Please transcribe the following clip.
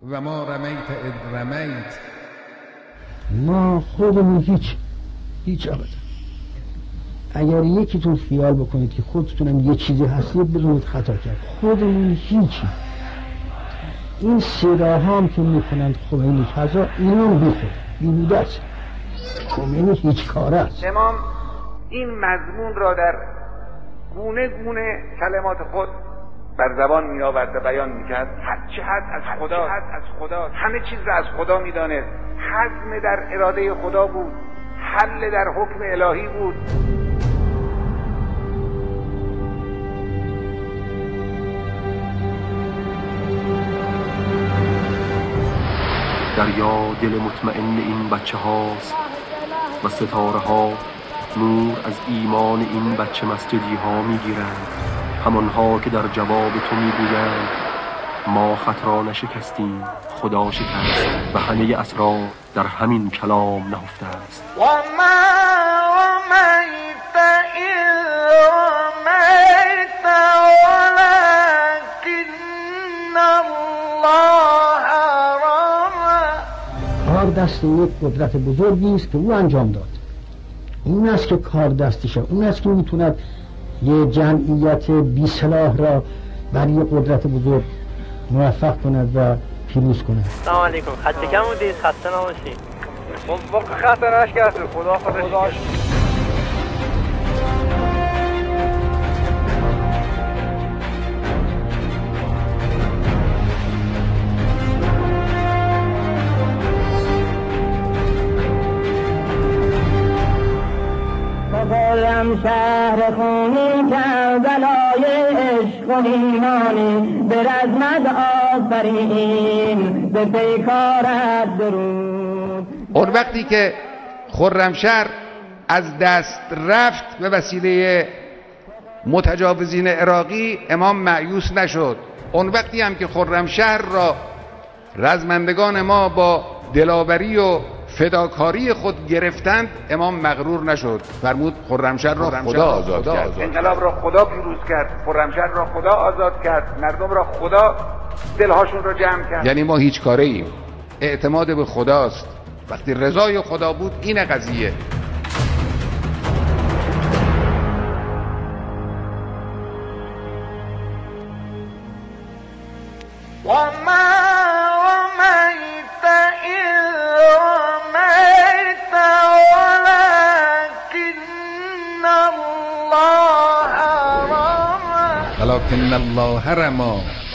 و ما رمیت اذ رمیت. ما خودمون هیچ ابدا. اگر یکیتون خیال بکنید که خودتونم یه چیزی هستید بدونید خطا کرد. خودمون هیچی. این صداها هم که میکنند خمینی کذا، اینا هم بیخود بیهوده است. خمینی هیچ کاره است. امام این مضمون را در گونه گونه کلمات خود بر زبان می آورد و بیان می کرد. هرچه از خدا، همه چیز را از خدا می دانست. حزم در اراده خدا بود، حل در حکم الهی بود. دریا دل مطمئن این بچه هاست و ستاره ها نور از ایمان این بچه مسجدی ها می گیرند، همانها که در جواب تو می گویند ما خط را نشکستیم، خدا شکست و همه اسرار در همین کلام نهفته است. و ما رمیت اذ رمیت ولکن الله رمی. کار دست یک قدرت بزرگی است که او انجام داد. اون است که کار دستشه، اون است که میتوند یه جمعیت بی سلاح را بر یه قدرت بزرگ موفق کند و پیروز کند. سلام علیکم. خسته کم بودید؟ خسته نباشید. واقعا خسته نشید. خدا خودش بگویم شهر خونی کربلای عشق و ایمانی، به رزمت آفرین به پیکارت درود. اون وقتی که خرمشهر از دست رفت به وسیله متجاوزین عراقی، امام مایوس نشد. اون وقتی هم که خرمشهر را رزمندگان ما با دلاوری و فداکاری خود گرفتند، امام مغرور نشد، فرمود خرمشهر را خدا آزاد کرد. انقلاب را خدا پیروز کرد، خرمشهر را خدا آزاد کرد، مردم را خدا دلهاشون را جمع کرد. یعنی ما هیچ کاره ایم، اعتماد به خداست. وقتی رضای خدا بود این قضیه. و ما رمیت اذ رمیت ولکن الله رمی. ولکن الله رمی.